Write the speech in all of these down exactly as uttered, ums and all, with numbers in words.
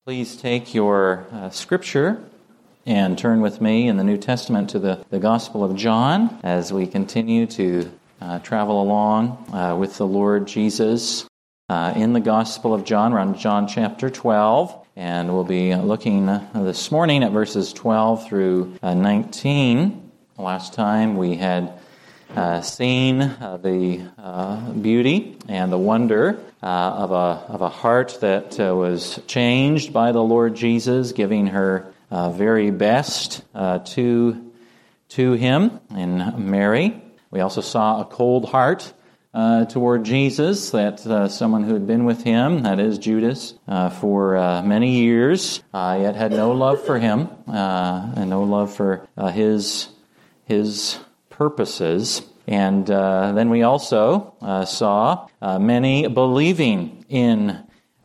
Please take your uh, scripture and turn with me in the New Testament to the, the Gospel of John as we continue to uh, travel along uh, with the Lord Jesus uh, in the Gospel of John. We're on John chapter twelve, and we'll be looking uh, this morning at verses twelve through uh, nineteen. Last time we had uh, seen uh, the uh, beauty and the wonder Uh, of a of a heart that uh, was changed by the Lord Jesus, giving her uh, very best uh, to to Him in Mary. We also saw a cold heart uh, toward Jesus, that uh, someone who had been with Him, that is Judas, uh, for uh, many years, uh, yet had no love for Him uh, and no love for uh, His His purposes. And uh, then we also uh, saw uh, many believing in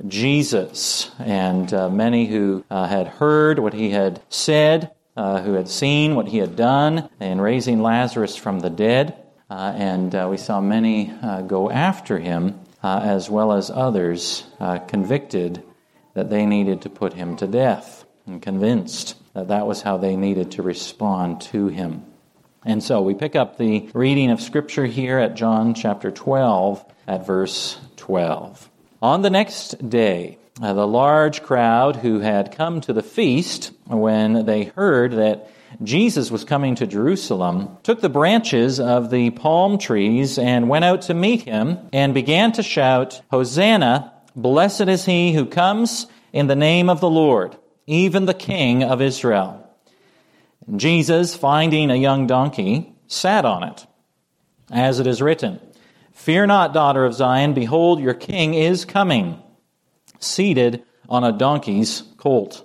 Jesus, and uh, many who uh, had heard what He had said, uh, who had seen what He had done in raising Lazarus from the dead. Uh, and uh, we saw many uh, go after Him, uh, as well as others uh, convicted that they needed to put Him to death, and convinced that that was how they needed to respond to Him. And so we pick up the reading of Scripture here at John chapter twelve at verse twelve. On the next day, uh, the large crowd who had come to the feast, when they heard that Jesus was coming to Jerusalem, took the branches of the palm trees and went out to meet Him and began to shout, "Hosanna, blessed is He who comes in the name of the Lord, even the King of Israel." Jesus, finding a young donkey, sat on it, as it is written, "Fear not, daughter of Zion, behold, your king is coming, seated on a donkey's colt."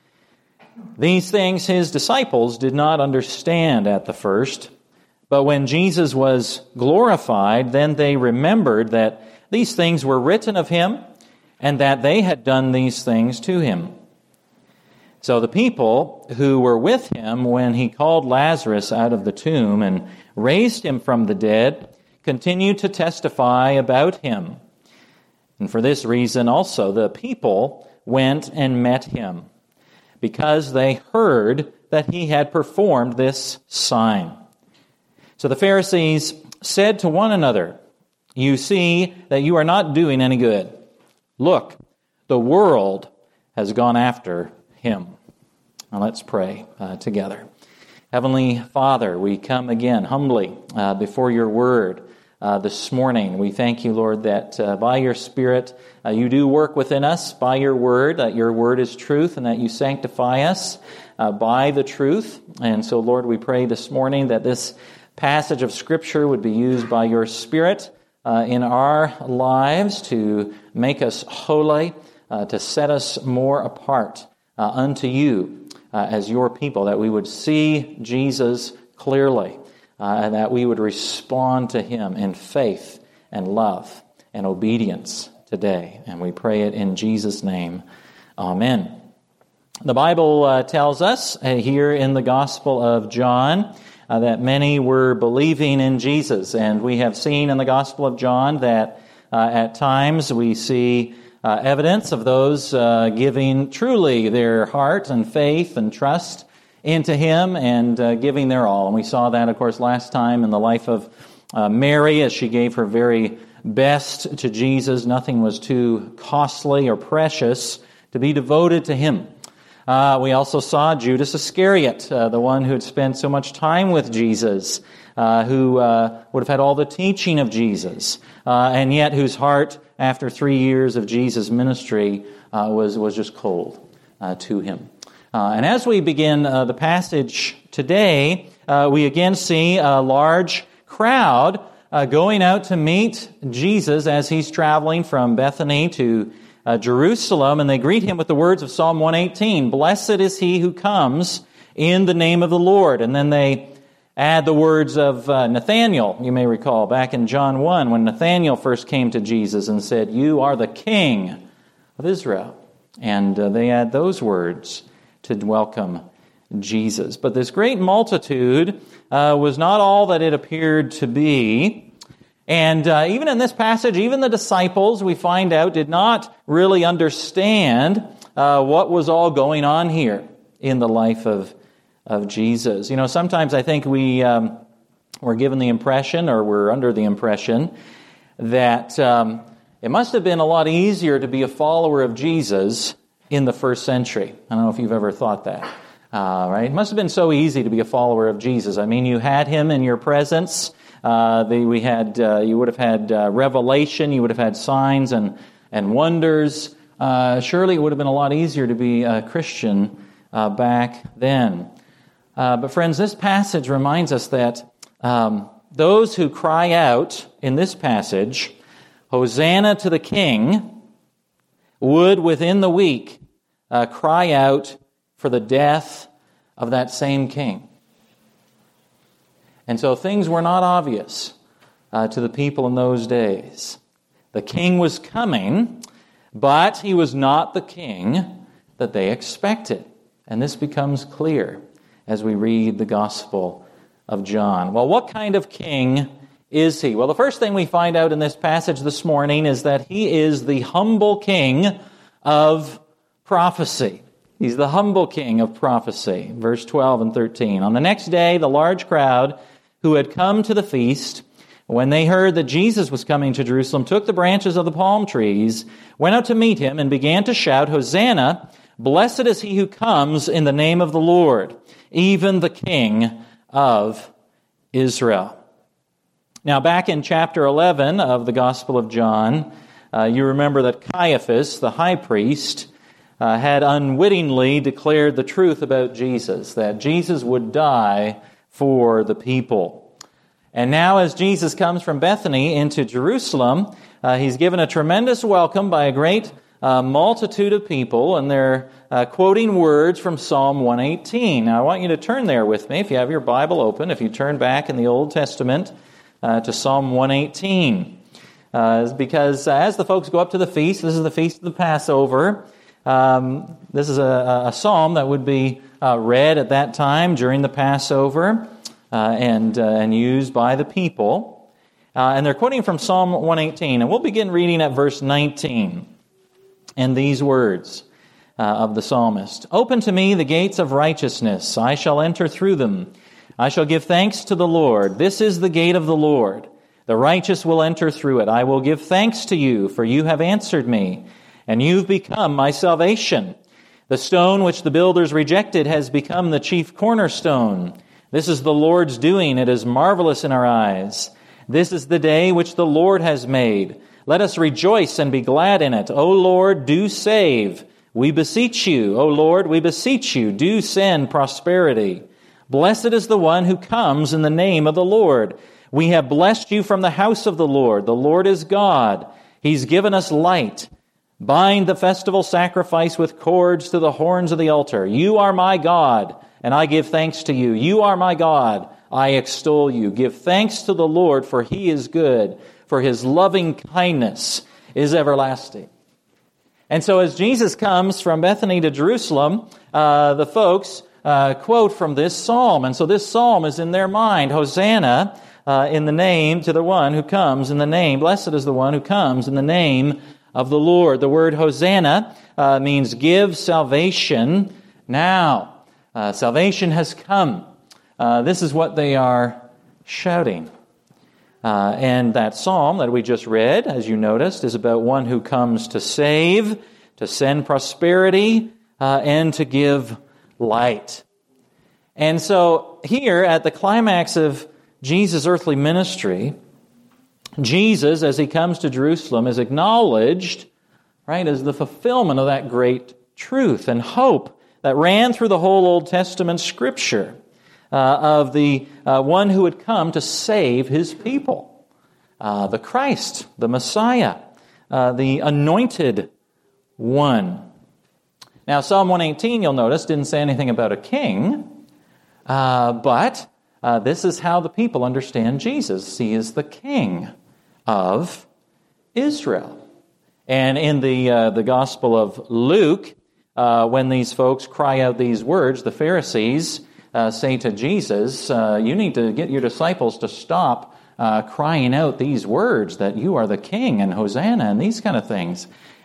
These things His disciples did not understand at the first, but when Jesus was glorified, then they remembered that these things were written of Him, and that they had done these things to Him. So the people who were with Him when He called Lazarus out of the tomb and raised him from the dead continued to testify about Him. And for this reason also the people went and met Him, because they heard that He had performed this sign. So the Pharisees said to one another, "You see that you are not doing any good. Look, the world has gone after Him." Now let's pray uh, together. Heavenly Father, we come again humbly uh, before Your Word uh, this morning. We thank You, Lord, that uh, by Your Spirit uh, You do work within us by Your Word, that Your Word is truth, and that You sanctify us uh, by the truth. And so, Lord, we pray this morning that this passage of Scripture would be used by Your Spirit uh, in our lives to make us holy, uh, to set us more apart uh, unto You. Uh, as Your people, that we would see Jesus clearly, uh, and that we would respond to Him in faith and love and obedience today. And we pray it in Jesus' name. Amen. The Bible uh, tells us uh, here in the Gospel of John uh, that many were believing in Jesus. And we have seen in the Gospel of John that uh, at times we see Uh, evidence of those uh, giving truly their heart and faith and trust into Him and uh, giving their all. And we saw that, of course, last time in the life of uh, Mary as she gave her very best to Jesus. Nothing was too costly or precious to be devoted to Him. Uh, we also saw Judas Iscariot, uh, the one who had spent so much time with Jesus, uh, who uh, would have had all the teaching of Jesus, uh, and yet whose heart, after three years of Jesus' ministry, uh, was, was just cold uh, to Him. Uh, and as we begin uh, the passage today, uh, we again see a large crowd uh, going out to meet Jesus as He's traveling from Bethany to Uh, Jerusalem, and they greet Him with the words of Psalm one eighteen, "Blessed is he who comes in the name of the Lord." And then they add the words of uh, Nathanael, you may recall, back in John one, when Nathanael first came to Jesus and said, "You are the King of Israel." And uh, they add those words to welcome Jesus. But this great multitude uh, was not all that it appeared to be. And uh, even in this passage, even the disciples, we find out, did not really understand uh, what was all going on here in the life of, of Jesus. You know, sometimes I think we, um, we're given the impression, or we're under the impression, that um, it must have been a lot easier to be a follower of Jesus in the first century. I don't know if you've ever thought that. Uh, right? It must have been so easy to be a follower of Jesus. I mean, you had him in your presence. Uh, the, we had, uh, you would have had uh, revelation. You would have had signs and and wonders. Uh, surely it would have been a lot easier to be a Christian uh, back then. Uh, but friends, this passage reminds us that um, those who cry out in this passage, "Hosanna to the King," would within the week uh, cry out for the death of that same king. And so things were not obvious uh, to the people in those days. The king was coming, but he was not the king that they expected. And this becomes clear as we read the Gospel of John. Well, what kind of king is he? Well, the first thing we find out in this passage this morning is that he is the humble king of prophecy. He's the humble king of prophecy. Verse twelve and thirteen. On the next day, the large crowd who had come to the feast, when they heard that Jesus was coming to Jerusalem, took the branches of the palm trees, went out to meet him, and began to shout, "Hosanna! Blessed is he who comes in the name of the Lord, even the King of Israel." Now, back in chapter eleven of the Gospel of John, uh, you remember that Caiaphas, the high priest, Uh, had unwittingly declared the truth about Jesus, that Jesus would die for the people. And now as Jesus comes from Bethany into Jerusalem, uh, he's given a tremendous welcome by a great uh, multitude of people, and they're uh, quoting words from Psalm one eighteen. Now I want you to turn there with me, if you have your Bible open, if you turn back in the Old Testament uh, to Psalm one eighteen. Uh, because uh, as the folks go up to the feast, this is the feast of the Passover. Um, this is a, a psalm that would be uh, read at that time during the Passover uh, and uh, and used by the people. Uh, and they're quoting from Psalm one eighteen. And we'll begin reading at verse nineteen. And these words uh, of the psalmist. "Open to me the gates of righteousness. I shall enter through them. I shall give thanks to the Lord. This is the gate of the Lord. The righteous will enter through it. I will give thanks to you, for you have answered me. And you've become my salvation. The stone which the builders rejected has become the chief cornerstone. This is the Lord's doing. It is marvelous in our eyes. This is the day which the Lord has made. Let us rejoice and be glad in it. O Lord, do save. We beseech you. O Lord, we beseech you. Do send prosperity. Blessed is the one who comes in the name of the Lord. We have blessed you from the house of the Lord. The Lord is God. He's given us light. Bind the festival sacrifice with cords to the horns of the altar. You are my God, and I give thanks to you. You are my God, I extol you. Give thanks to the Lord, for he is good, for his loving kindness is everlasting. And so as Jesus comes from Bethany to Jerusalem, uh, the folks uh, quote from this psalm. And so this psalm is in their mind. Hosanna uh, in the name to the one who comes in the name. Blessed is the one who comes in the name of the Lord. The word Hosanna uh, means give salvation now. Uh, salvation has come. Uh, this is what they are shouting. Uh, and that psalm that we just read, as you noticed, is about one who comes to save, to send prosperity, uh, and to give light. And so here at the climax of Jesus' earthly ministry, Jesus, as he comes to Jerusalem, is acknowledged, right, as the fulfillment of that great truth and hope that ran through the whole Old Testament Scripture uh, of the uh, one who had come to save his people, uh, the Christ, the Messiah, uh, the anointed one. Now, Psalm one eighteen, you'll notice, didn't say anything about a king, uh, but uh, this is how the people understand Jesus. He is the King of Israel. And in the uh, the Gospel of Luke, uh, when these folks cry out these words, the Pharisees uh, say to Jesus, uh, you need to get your disciples to stop uh, crying out these words that you are the King and Hosanna and these kind of things.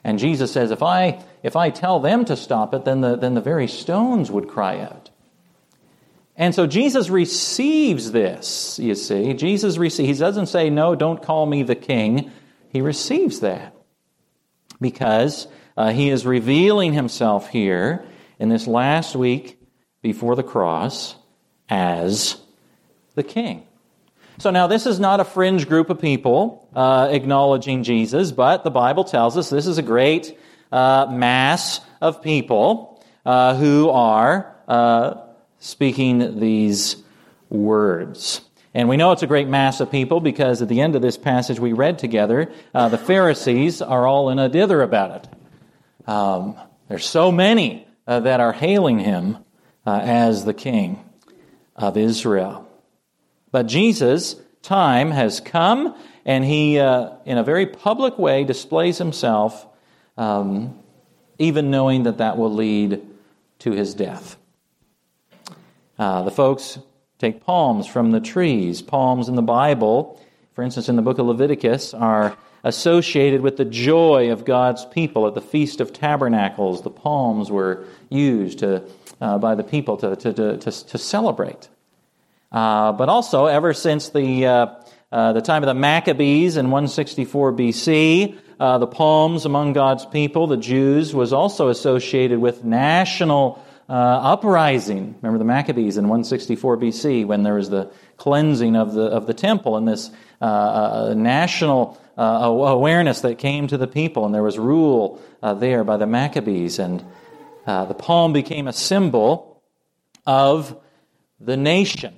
And Jesus says, if I if I tell them to stop it, then the, then the very stones would cry out. And so Jesus receives this, you see. Jesus receives, he doesn't say, no, don't call me the king. He receives that because uh, he is revealing himself here in this last week before the cross as the king. So now this is not a fringe group of people uh, acknowledging Jesus, but the Bible tells us this is a great uh, mass of people uh, who are uh, speaking these words. And we know it's a great mass of people because at the end of this passage we read together, uh, the Pharisees are all in a dither about it. Um, there's so many uh, that are hailing him uh, as the king of Israel. But Jesus' time has come, and he, uh, in a very public way, displays himself, um, even knowing that that will lead to his death. Uh, the folks take palms from the trees. Palms in the Bible, for instance, in the book of Leviticus, are associated with the joy of God's people. At the Feast of Tabernacles, the palms were used to, uh, by the people to, to, to, to, to celebrate. Uh, but also, ever since the uh, uh, the time of the Maccabees in one sixty-four B C, uh, the palms among God's people, the Jews, was also associated with national uh, uprising. Remember the Maccabees in one sixty-four B C when there was the cleansing of the of the temple and this uh, uh, national uh, awareness that came to the people, and there was rule uh, there by the Maccabees, and uh, the palm became a symbol of the nation.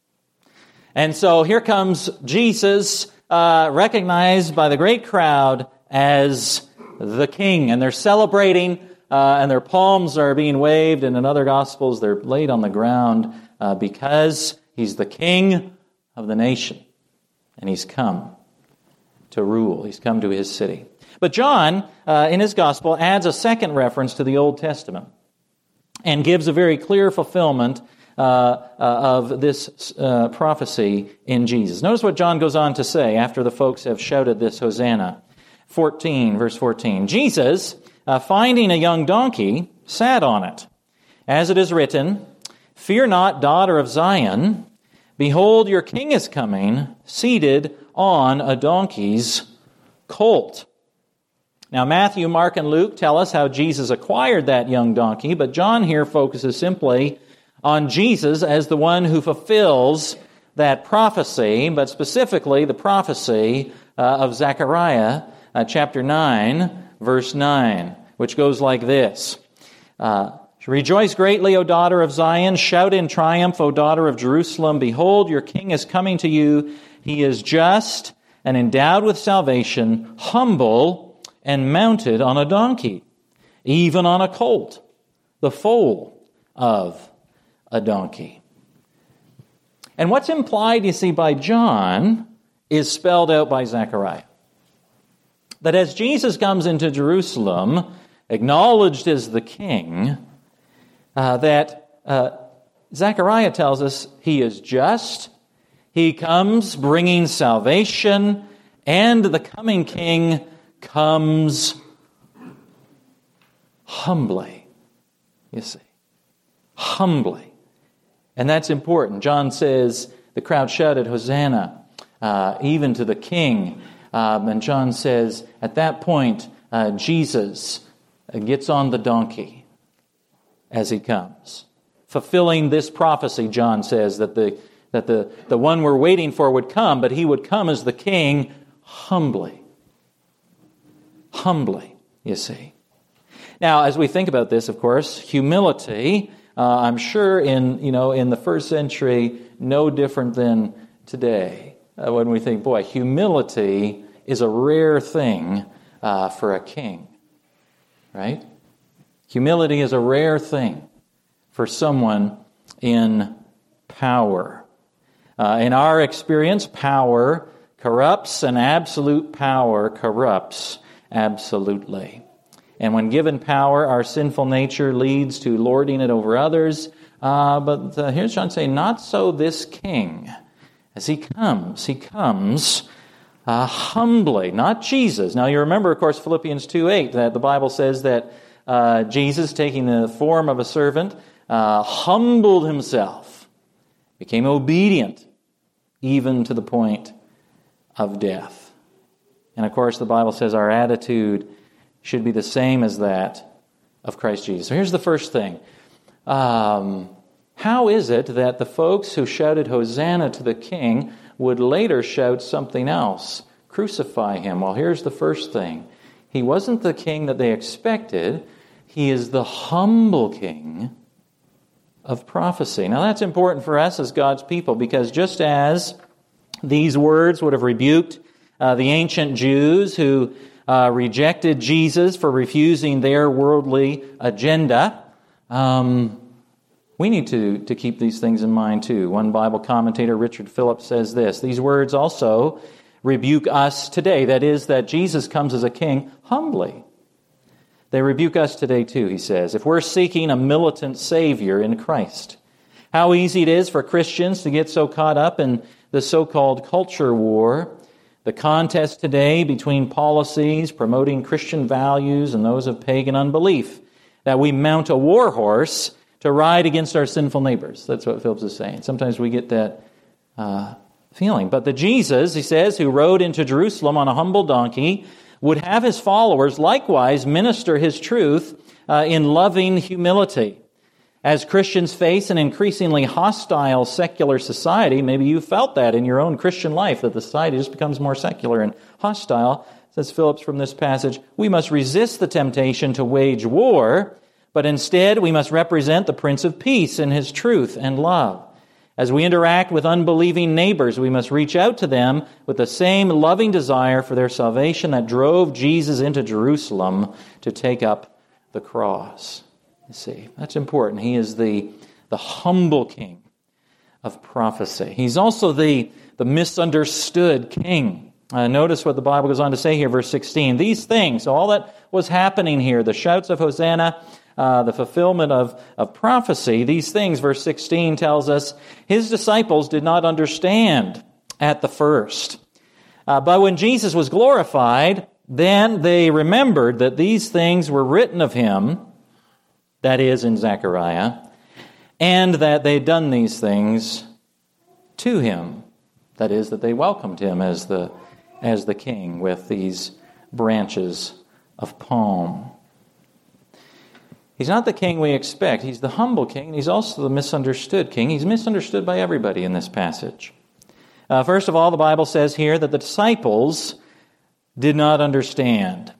And so here comes Jesus, uh, recognized by the great crowd as the king. And they're celebrating, uh, and their palms are being waved. And in other Gospels, they're laid on the ground uh, because he's the king of the nation. And he's come to rule. He's come to his city. But John, uh, in his Gospel, adds a second reference to the Old Testament and gives a very clear fulfillment Uh, uh, of this uh, prophecy in Jesus. Notice what John goes on to say after the folks have shouted this Hosanna. fourteen, verse fourteen. Jesus, uh, finding a young donkey, sat on it. As it is written, "Fear not, daughter of Zion. Behold, your king is coming, seated on a donkey's colt." Now, Matthew, Mark, and Luke tell us how Jesus acquired that young donkey, but John here focuses simply on Jesus as the one who fulfills that prophecy, but specifically the prophecy uh, of Zechariah uh, chapter nine, verse nine, which goes like this. Uh, Rejoice greatly, O daughter of Zion. Shout in triumph, O daughter of Jerusalem. Behold, your king is coming to you. He is just and endowed with salvation, humble and mounted on a donkey, even on a colt, the foal of a donkey. And what's implied, you see, by John is spelled out by Zechariah. That as Jesus comes into Jerusalem, acknowledged as the king, uh, that uh, Zechariah tells us he is just, he comes bringing salvation, and the coming king comes humbly, you see, humbly. And that's important. John says the crowd shouted, Hosanna, uh, even to the king. Um, and John says at that point, uh, Jesus gets on the donkey as he comes. Fulfilling this prophecy, John says, that the that the, the one we're waiting for would come, but he would come as the king humbly. Humbly, you see. Now, as we think about this, of course, humility, Uh, I'm sure in you know in the first century, no different than today. Uh, when we think, boy, humility is a rare thing uh, for a king, right? Humility is a rare thing for someone in power. Uh, in our experience, power corrupts, and absolute power corrupts absolutely. And when given power, our sinful nature leads to lording it over others. Uh, but uh, here's John saying, not so this king. As he comes, he comes uh, humbly, not Jesus. Now you remember, of course, Philippians two eight, that the Bible says that uh, Jesus, taking the form of a servant, uh, humbled himself, became obedient, even to the point of death. And of course, the Bible says our attitude should be the same as that of Christ Jesus. So here's the first thing. Um, how is it that the folks who shouted Hosanna to the King would later shout something else? Crucify him. Well, here's the first thing. He wasn't the king that they expected. He is the humble king of prophecy. Now that's important for us as God's people, because just as these words would have rebuked uh, the ancient Jews who uh, rejected Jesus for refusing their worldly agenda, um, we need to, to keep these things in mind too. One Bible commentator, Richard Phillips, says this: these words also rebuke us today. That is, that Jesus comes as a king humbly. They rebuke us today too, he says, if we're seeking a militant Savior in Christ. How easy it is for Christians to get so caught up in the so-called culture war, the contest today between policies promoting Christian values and those of pagan unbelief, that we mount a war horse to ride against our sinful neighbors. That's what Phillips is saying. Sometimes we get that uh, feeling. But the Jesus, he says, who rode into Jerusalem on a humble donkey, would have his followers likewise minister his truth uh, in loving humility. As Christians face an increasingly hostile secular society, maybe you felt that in your own Christian life, that the society just becomes more secular and hostile, says Phillips from this passage, we must resist the temptation to wage war, but instead we must represent the Prince of Peace in his truth and love. As we interact with unbelieving neighbors, we must reach out to them with the same loving desire for their salvation that drove Jesus into Jerusalem to take up the cross. You see, that's important. He is the, the humble king of prophecy. He's also the, the misunderstood king. Uh, notice what the Bible goes on to say here, verse sixteen. These things, so all that was happening here, the shouts of Hosanna, Uh, the fulfillment of, of prophecy, these things, verse sixteen tells us, his disciples did not understand at the first. Uh, but when Jesus was glorified, then they remembered that these things were written of him, that is, in Zechariah, and that they'd done these things to him. That is, that they welcomed him as the, as the king with these branches of palm. He's not the king we expect. He's the humble king, and he's also the misunderstood king. He's misunderstood by everybody in this passage. Uh, first of all, the Bible says here that the disciples did not understand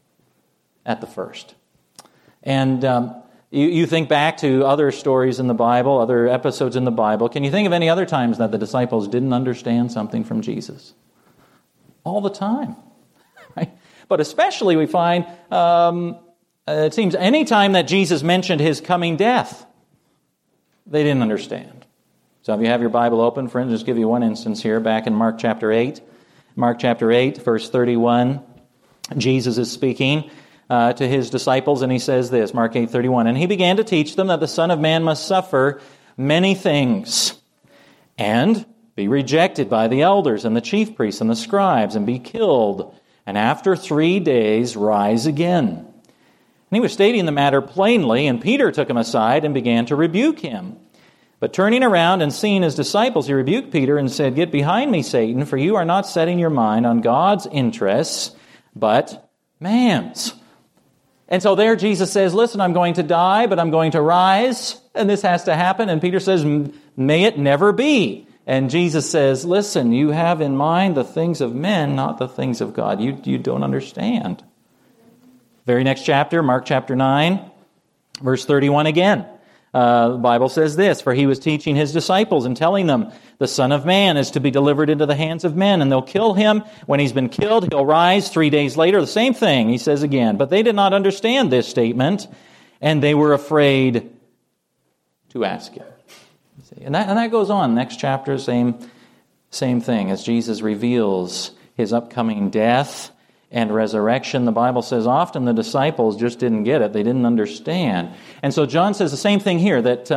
at the first. And um, you, you think back to other stories in the Bible, other episodes in the Bible. Can you think of any other times that the disciples didn't understand something from Jesus? All the time. Right? But especially we find... Um, Uh, it seems any time that Jesus mentioned his coming death, they didn't understand. So if you have your Bible open, friends, just give you one instance here, back in Mark chapter eight. Mark chapter eight, verse thirty-one, Jesus is speaking uh, to his disciples, and he says this, Mark eight thirty-one, and he began to teach them that the Son of Man must suffer many things, and be rejected by the elders and the chief priests and the scribes, and be killed, and after three days rise again. And he was stating the matter plainly, and Peter took him aside and began to rebuke him. But turning around and seeing his disciples, he rebuked Peter and said, "Get behind me, Satan, for you are not setting your mind on God's interests, but man's." And so there Jesus says, listen, I'm going to die, but I'm going to rise, and this has to happen. And Peter says, may it never be. And Jesus says, listen, you have in mind the things of men, not the things of God. You, you don't understand. Very next chapter, Mark chapter nine, verse thirty-one again. Uh, the Bible says this, for he was teaching his disciples and telling them, the Son of Man is to be delivered into the hands of men, and they'll kill him. When he's been killed, he'll rise three days later. The same thing, he says again. But they did not understand this statement, and they were afraid to ask him. See? And that, and that goes on. Next chapter, same, same thing, as Jesus reveals his upcoming death and resurrection. The Bible says often the disciples just didn't get it. They didn't understand. And so John says the same thing here, that um,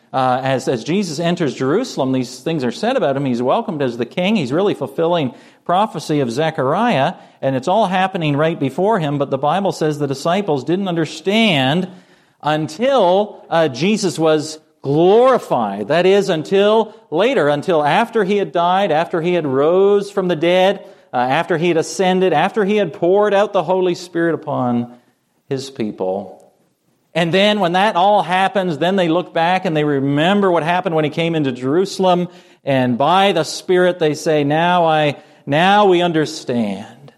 uh, as, as Jesus enters Jerusalem, these things are said about him. He's welcomed as the king. He's really fulfilling prophecy of Zechariah, and it's all happening right before him, but the Bible says the disciples didn't understand until uh, Jesus was glorified. That is, until later, until after he had died, after he had rose from the dead, uh, after he had ascended, after he had poured out the Holy Spirit upon his people. And then when that all happens, then they look back and they remember what happened when he came into Jerusalem, and by the Spirit they say, now I, now we understand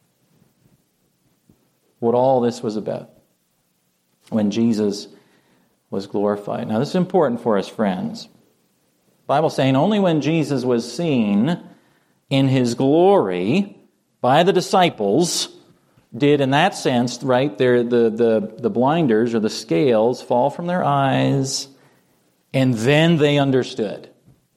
what all this was about when Jesus was glorified. Now this is important for us, friends. The Bible's saying only when Jesus was seen in his glory by the disciples did, in that sense, right, the, the, the blinders or the scales fall from their eyes, and then they understood.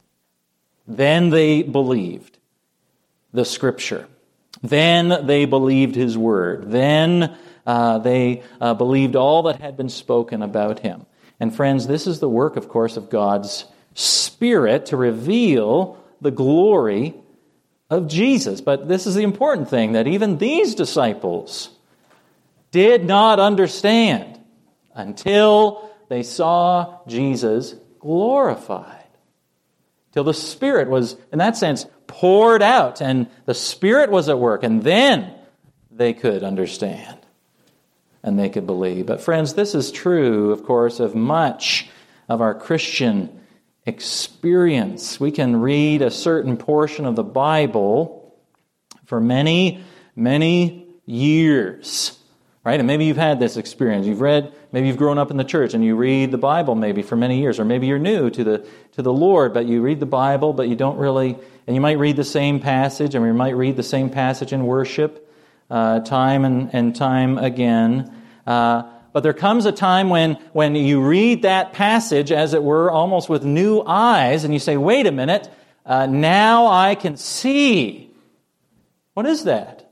Then they believed the Scripture. Then they believed his word. Then uh, they uh, believed all that had been spoken about him. And friends, this is the work, of course, of God's Spirit to reveal the glory of Jesus. But this is the important thing, that even these disciples did not understand until they saw Jesus glorified. Till the Spirit was, in that sense, poured out, and the Spirit was at work, and then they could understand and they could believe. But friends, this is true, of course, of much of our Christian experience. We can read a certain portion of the Bible for many, many years, right? And maybe you've had this experience. You've read, maybe you've grown up in the church and you read the Bible maybe for many years, or maybe you're new to the to the Lord, but you read the Bible, but you don't really, and you might read the same passage, and you might read the same passage in worship uh, time and, and time again. Uh, But there comes a time when, when you read that passage, as it were, almost with new eyes, and you say, wait a minute, uh, now I can see. What is that?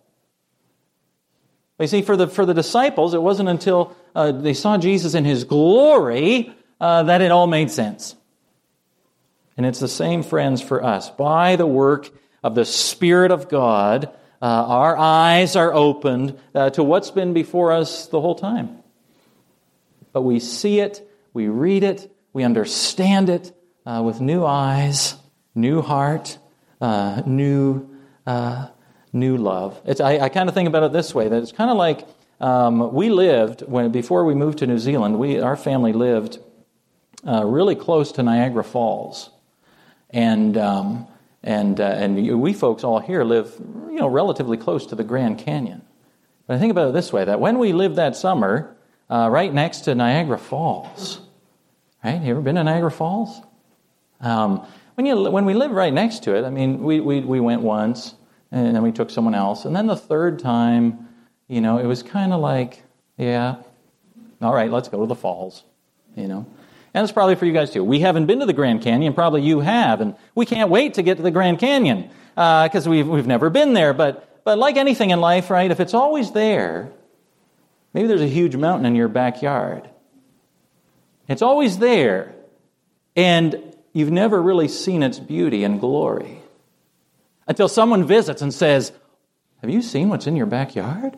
You see, for the for the disciples, it wasn't until uh, they saw Jesus in his glory uh, that it all made sense. And it's the same, friends, for us. By the work of the Spirit of God, uh, our eyes are opened uh, to what's been before us the whole time. But we see it, we read it, we understand it uh, with new eyes, new heart, uh, new uh, new love. It's, I, I kind of think about it this way, that it's kind of like um, we lived, when before we moved to New Zealand, we our family lived uh, really close to Niagara Falls. And um, and uh, and we folks all here live, you know, relatively close to the Grand Canyon. But I think about it this way, that when we lived that summer, Uh, right next to Niagara Falls. Right? You ever been to Niagara Falls? Um, when you when we lived right next to it, I mean, we, we we went once, and then we took someone else, and then the third time, you know, it was kind of like, yeah, all right, let's go to the falls, you know. And it's probably for you guys too. We haven't been to the Grand Canyon, probably you have, and we can't wait to get to the Grand Canyon because uh, we've we've never been there. But but like anything in life, right? If it's always there. Maybe there's a huge mountain in your backyard. It's always there, and you've never really seen its beauty and glory until someone visits and says, have you seen what's in your backyard?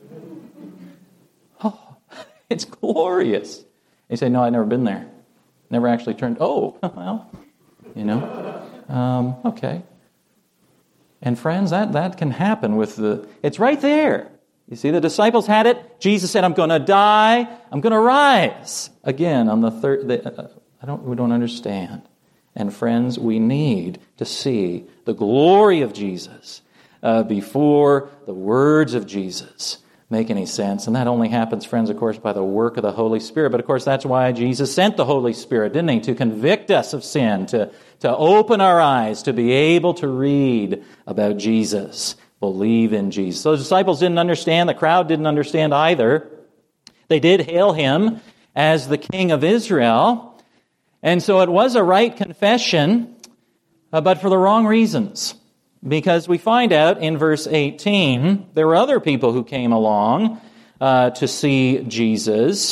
Oh, it's glorious. And you say, no, I've never been there. Never actually turned, oh, well, you know, um, okay. And friends, that, that can happen with the, it's right there. You see, the disciples had it. Jesus said, I'm going to die. I'm going to rise again on the third. They, uh, I don't. We don't understand. And friends, we need to see the glory of Jesus uh, before the words of Jesus make any sense. And that only happens, friends, of course, by the work of the Holy Spirit. But of course, that's why Jesus sent the Holy Spirit, didn't he? To convict us of sin, to to open our eyes, to be able to read about Jesus. Believe in Jesus. So the disciples didn't understand. The crowd didn't understand either. They did hail him as the King of Israel. And so it was a right confession, uh, but for the wrong reasons. Because we find out in verse eighteen, there were other people who came along uh, to see Jesus.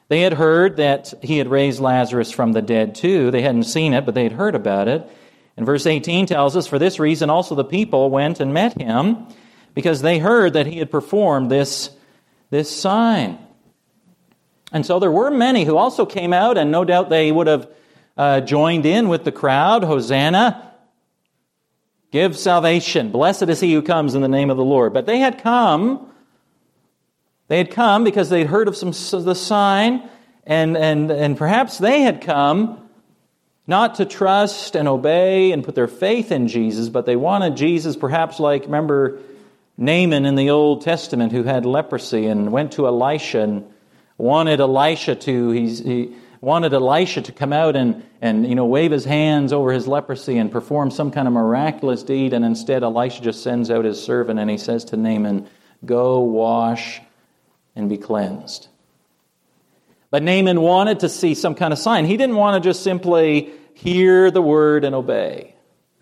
They had heard that he had raised Lazarus from the dead too. They hadn't seen it, but they had heard about it. And verse eighteen tells us, for this reason also the people went and met him, because they heard that he had performed this, this sign. And so there were many who also came out, and no doubt they would have uh, joined in with the crowd. Hosanna, give salvation. Blessed is he who comes in the name of the Lord. But they had come They had come because they'd heard of some of the sign, and, and, and perhaps they had come not to trust and obey and put their faith in Jesus, but they wanted Jesus, perhaps like, remember Naaman in the Old Testament who had leprosy and went to Elisha and wanted Elisha to, he's, he wanted Elisha to come out and, and you know wave his hands over his leprosy and perform some kind of miraculous deed, and instead Elisha just sends out his servant and he says to Naaman, go wash and be cleansed. But Naaman wanted to see some kind of sign. He didn't want to just simply hear the word and obey.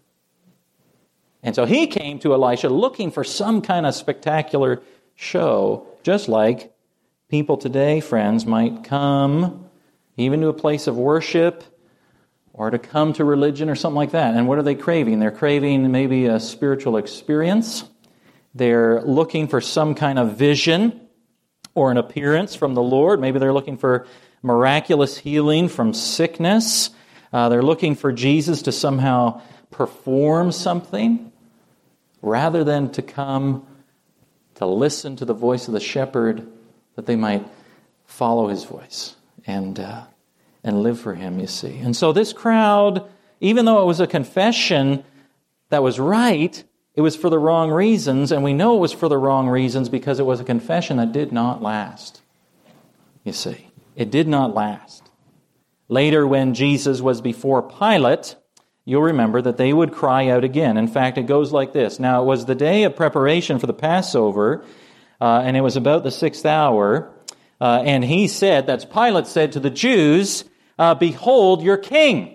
And so he came to Elisha looking for some kind of spectacular show, just like people today, friends, might come even to a place of worship or to come to religion or something like that. And what are they craving? They're craving maybe a spiritual experience. They're looking for some kind of vision or an appearance from the Lord. Maybe they're looking for miraculous healing from sickness. Uh, they're looking for Jesus to somehow perform something rather than to come to listen to the voice of the shepherd, that they might follow his voice and uh, and live for him, you see. And so this crowd, even though it was a confession that was right, it was for the wrong reasons, and we know it was for the wrong reasons because it was a confession that did not last. You see, it did not last. Later, when Jesus was before Pilate, you'll remember that they would cry out again. In fact, it goes like this. Now, it was the day of preparation for the Passover, uh, and it was about the sixth hour, uh, and he said, that's Pilate said to the Jews, uh, behold your king.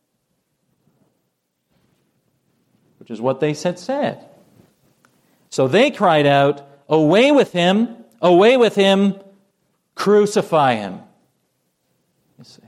Which is what they had said. So they cried out, away with him, away with him, crucify him. You see.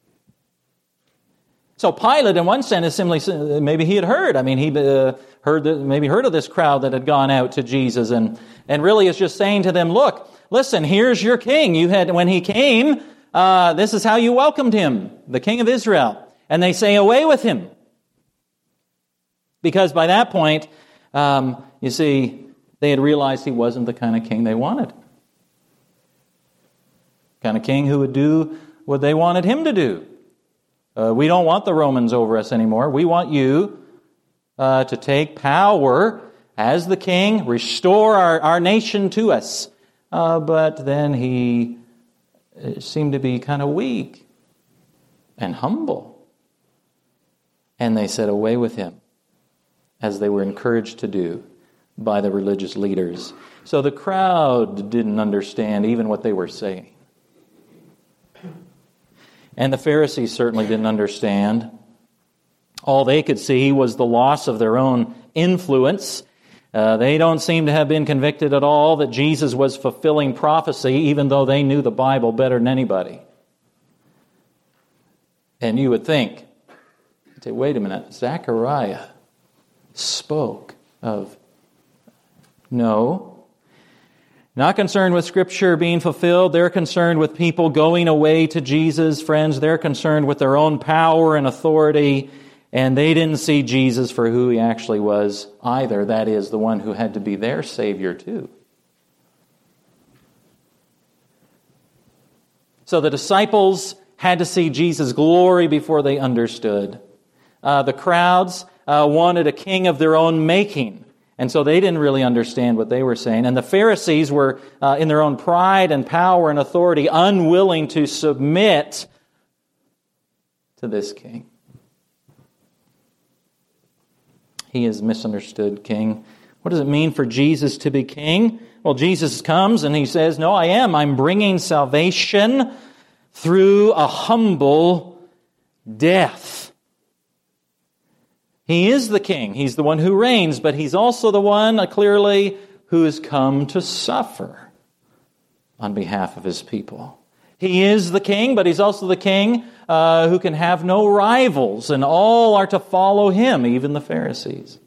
So Pilate, in one sense, is simply, maybe he had heard. I mean, he uh, heard, the, maybe heard of this crowd that had gone out to Jesus, and, and really is just saying to them, look, listen, here's your king. You had, when he came, uh, this is how you welcomed him, the King of Israel. And they say, away with him. Because by that point, um, you see, they had realized he wasn't the kind of king they wanted. The kind of king who would do what they wanted him to do. Uh, we don't want the Romans over us anymore. We want you uh, to take power as the king, restore our, our nation to us. Uh, but then he seemed to be kind of weak and humble. And they said, away with him, as they were encouraged to do by the religious leaders. So the crowd didn't understand even what they were saying. And the Pharisees certainly didn't understand. All they could see was the loss of their own influence. Uh, they don't seem to have been convicted at all that Jesus was fulfilling prophecy, even though they knew the Bible better than anybody. And you would think, say, wait a minute, Zechariah spoke of... No. Not concerned with Scripture being fulfilled. They're concerned with people going away to Jesus. Friends, they're concerned with their own power and authority. And they didn't see Jesus for who he actually was either. That is, the one who had to be their Savior too. So the disciples had to see Jesus' glory before they understood. Uh, the crowds uh, wanted a king of their own making. And so they didn't really understand what they were saying. And the Pharisees were, uh, in their own pride and power and authority, unwilling to submit to this king. He is misunderstood king. What does it mean for Jesus to be king? Well, Jesus comes and he says, no, I am. I'm bringing salvation through a humble death. He is the king. He's the one who reigns, but he's also the one, uh, clearly, who has come to suffer on behalf of his people. He is the king, but he's also the king uh, who can have no rivals, and all are to follow him, even the Pharisees.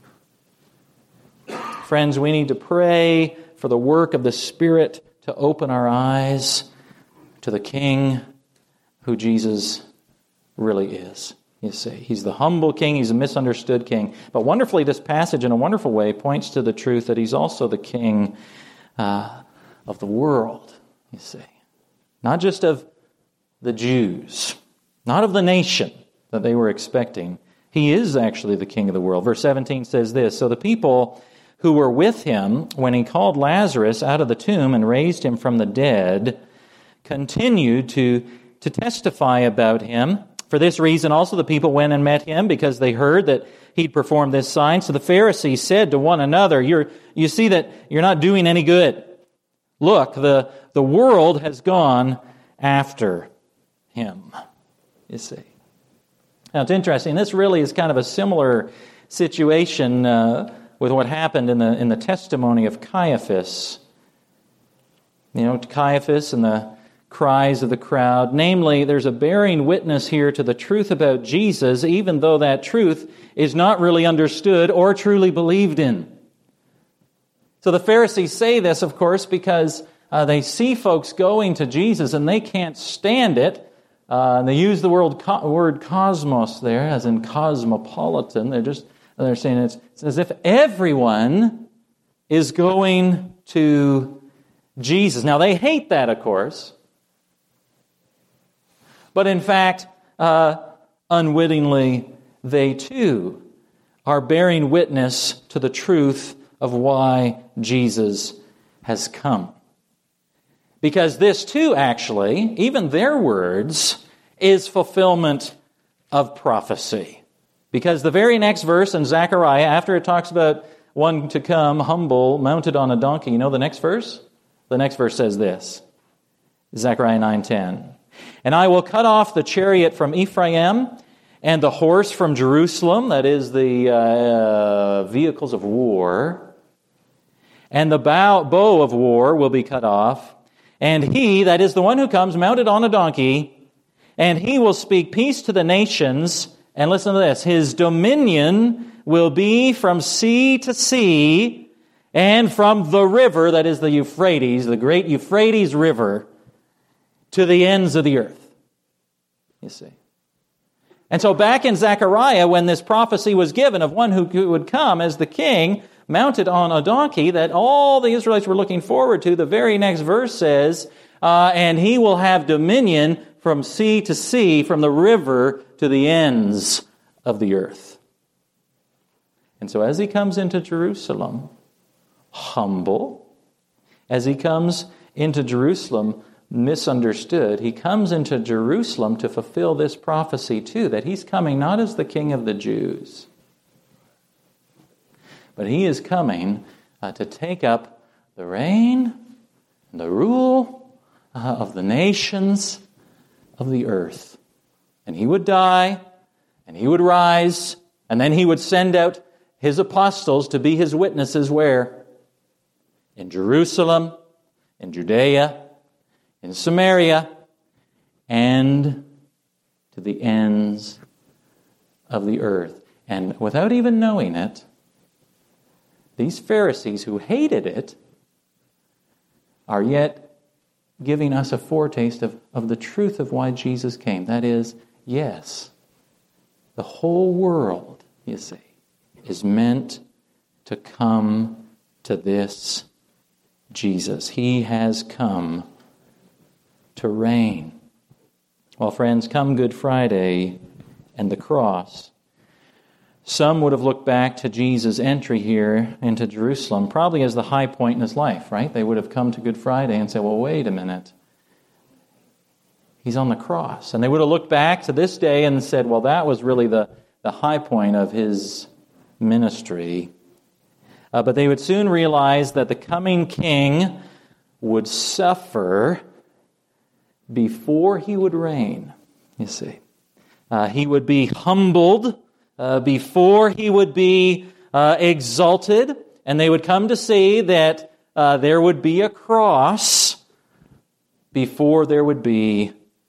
Friends, we need to pray for the work of the Spirit to open our eyes to the King who Jesus really is. You see, he's the humble king, he's a misunderstood king. But wonderfully, this passage in a wonderful way points to the truth that he's also the king uh, of the world, you see. Not just of the Jews, not of the nation that they were expecting. He is actually the king of the world. Verse seventeen says this, "So the people who were with him when he called Lazarus out of the tomb and raised him from the dead continued to, to testify about him. For this reason also the people went and met him, because they heard that he'd performed this sign. So the Pharisees said to one another, You're, you see that you're not doing any good. Look, the, the world has gone after him." You see. Now it's interesting. This really is kind of a similar situation uh, with what happened in the in the testimony of Caiaphas. You know, Caiaphas and the cries of the crowd. Namely, there's a bearing witness here to the truth about Jesus, even though that truth is not really understood or truly believed in. So the Pharisees say this, of course, because uh, they see folks going to Jesus and they can't stand it. Uh, and they use the word, co- word cosmos there, as in cosmopolitan. They're just they're saying it's, it's as if everyone is going to Jesus. Now they hate that, of course. But in fact, uh, unwittingly, they too are bearing witness to the truth of why Jesus has come. Because this too, actually, even their words, is fulfillment of prophecy. Because the very next verse in Zechariah, after it talks about one to come, humble, mounted on a donkey, you know the next verse? The next verse says this, Zechariah nine ten. "And I will cut off the chariot from Ephraim and the horse from Jerusalem," that is the uh, vehicles of war, "and the bow, bow of war will be cut off. And he," that is the one who comes mounted on a donkey, "and he will speak peace to the nations." And listen to this, "His dominion will be from sea to sea and from the river," that is the Euphrates, the great Euphrates River, "to the ends of the earth." You see. And so back in Zechariah, when this prophecy was given of one who would come as the king, mounted on a donkey, that all the Israelites were looking forward to, the very next verse says, uh, "and he will have dominion from sea to sea, from the river to the ends of the earth." And so as he comes into Jerusalem, humble, as he comes into Jerusalem, misunderstood, he comes into Jerusalem to fulfill this prophecy too, that he's coming not as the king of the Jews, but he is coming uh, to take up the reign and the rule uh, of the nations of the earth. And he would die, and he would rise, and then he would send out his apostles to be his witnesses where? In Jerusalem, in Judea, in Samaria, and to the ends of the earth. And without even knowing it, these Pharisees who hated it are yet giving us a foretaste of, of the truth of why Jesus came. That is, yes, the whole world, you see, is meant to come to this Jesus. He has come to reign. Well, friends, come Good Friday and the cross, some would have looked back to Jesus' entry here into Jerusalem probably as the high point in his life, right? They would have come to Good Friday and said, well, wait a minute. He's on the cross. And they would have looked back to this day and said, well, that was really the, the high point of his ministry. Uh, but they would soon realize that the coming king would suffer before he would reign, you see. Uh, he would be humbled uh, before he would be uh, exalted, and they would come to see that uh, there would be a cross before there would be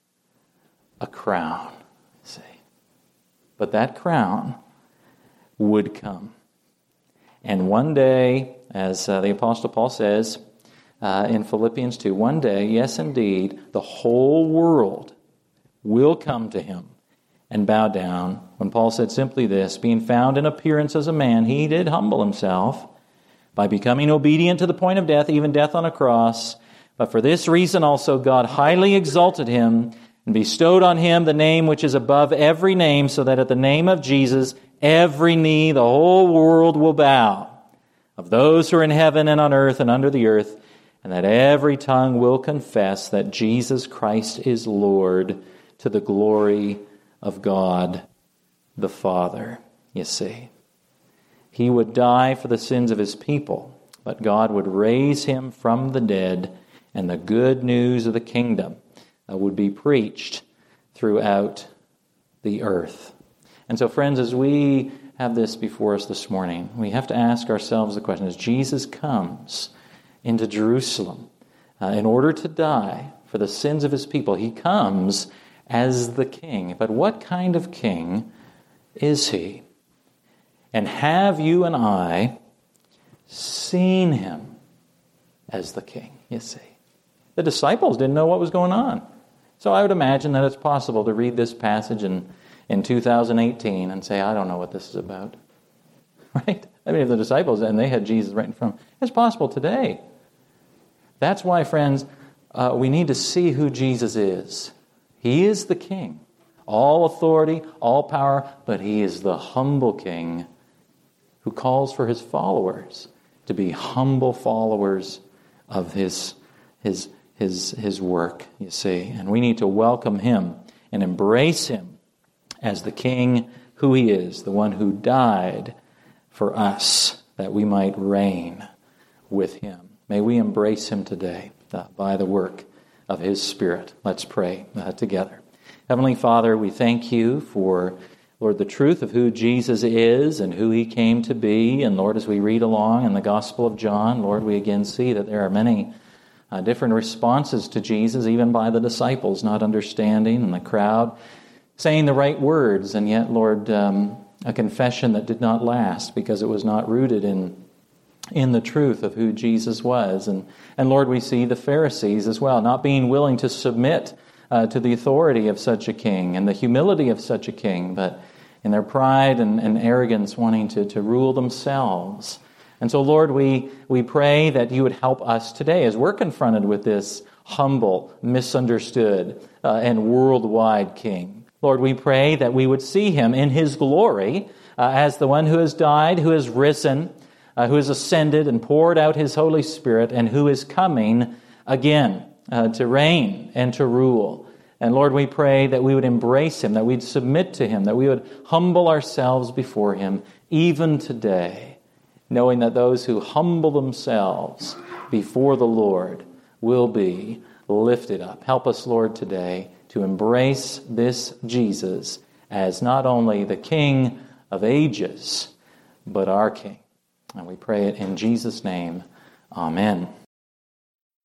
a crown. See, but that crown would come. And one day, as uh, the Apostle Paul says uh, in Philippians two, one day, yes indeed, the whole world will come to him and bow down. When Paul said simply this, being found in appearance as a man, he did humble himself by becoming obedient to the point of death, even death on a cross. But for this reason also God highly exalted him and bestowed on him the name which is above every name, so that at the name of Jesus every knee, the whole world will bow, of those who are in heaven and on earth and under the earth, and that every tongue will confess that Jesus Christ is Lord, to the glory of God the Father. You see, he would die for the sins of his people, but God would raise him from the dead, and the good news of the kingdom uh, would be preached throughout the earth. And so, friends, as we have this before us this morning, we have to ask ourselves the question, as Jesus comes into Jerusalem uh, in order to die for the sins of his people, he comes as the king. But what kind of king is he? And have you and I seen him as the king? You see, the disciples didn't know what was going on. So I would imagine that it's possible to read this passage in, in two thousand eighteen and say, I don't know what this is about. Right? I mean, if the disciples, and they had Jesus right in front of them, it's possible today. That's why, friends, uh, we need to see who Jesus is. He is the king. All authority, all power, but he is the humble king who calls for his followers to be humble followers of his, his, his, his work, you see. And we need to welcome him and embrace him as the king who he is, the one who died for us that we might reign with him. May we embrace him today uh, by the work of his Spirit. Let's pray uh, together. Heavenly Father, we thank you for, Lord, the truth of who Jesus is and who he came to be. And Lord, as we read along in the Gospel of John, Lord, we again see that there are many uh, different responses to Jesus, even by the disciples not understanding, and the crowd saying the right words, and yet, Lord, um, a confession that did not last because it was not rooted in in the truth of who Jesus was. And, and Lord, we see the Pharisees as well, not being willing to submit uh, to the authority of such a king and the humility of such a king, but in their pride and, and arrogance wanting to, to rule themselves. And so, Lord, we, we pray that you would help us today as we're confronted with this humble, misunderstood, uh, and worldwide king. Lord, we pray that we would see him in his glory uh, as the one who has died, who has risen, Uh, who has ascended and poured out his Holy Spirit, and who is coming again uh, to reign and to rule. And Lord, we pray that we would embrace him, that we'd submit to him, that we would humble ourselves before him, even today, knowing that those who humble themselves before the Lord will be lifted up. Help us, Lord, today to embrace this Jesus as not only the King of ages, but our King. And we pray it in Jesus' name. Amen.